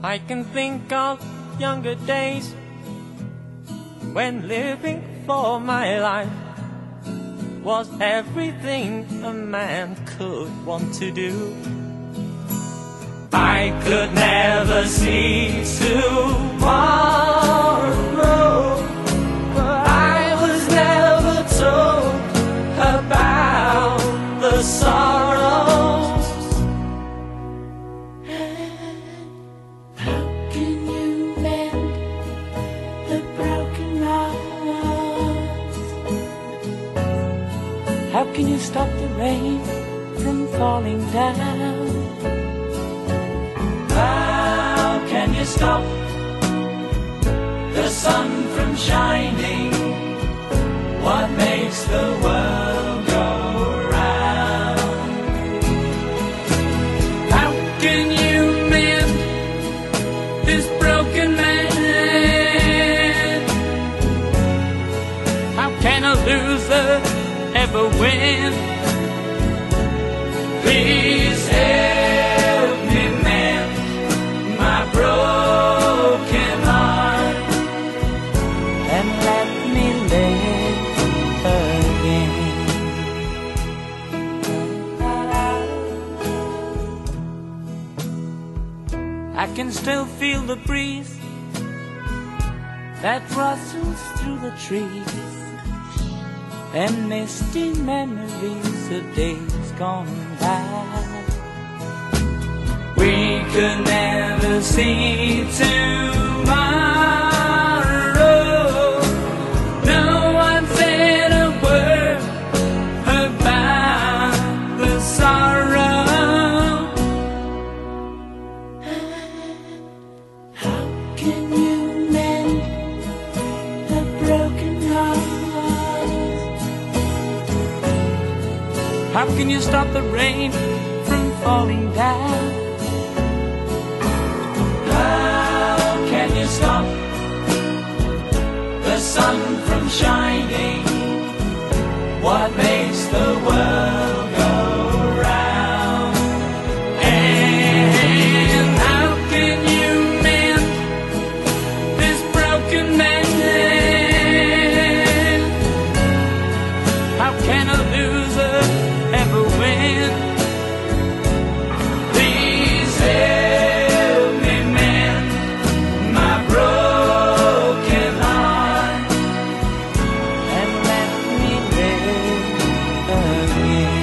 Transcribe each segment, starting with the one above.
I can think of younger days when living for my life was everything a man could want to do. I could never see tomorrow, but I was never told about the sorrows. How can you mend the broken hearts? How can you stop the rain from falling down? How can you stop the sun from shining? What makes the world go round? How can you mend this broken man? How can a loser ever win? Please help me mend my broken heart and let me live again. I can still feel the breeze that rustles through the trees, and misty memories of days gone by. we could never see tomorrow. No one said a word about the sorrow. How can you mend a broken heart? How can you stop the rain from falling down? How can you stop the sun from shining? What makes the world go round? And how can you mend this broken man? How can a loser ever win? Please help me mend my broken heart And let me live again.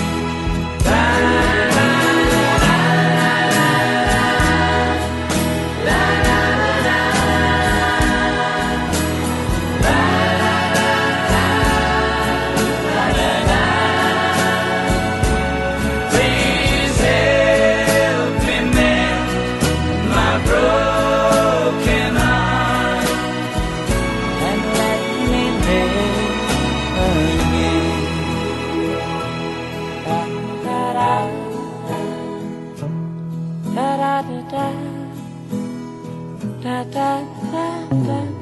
Please help me mend my broken heart And let me live again. Da da da da da da da da da da.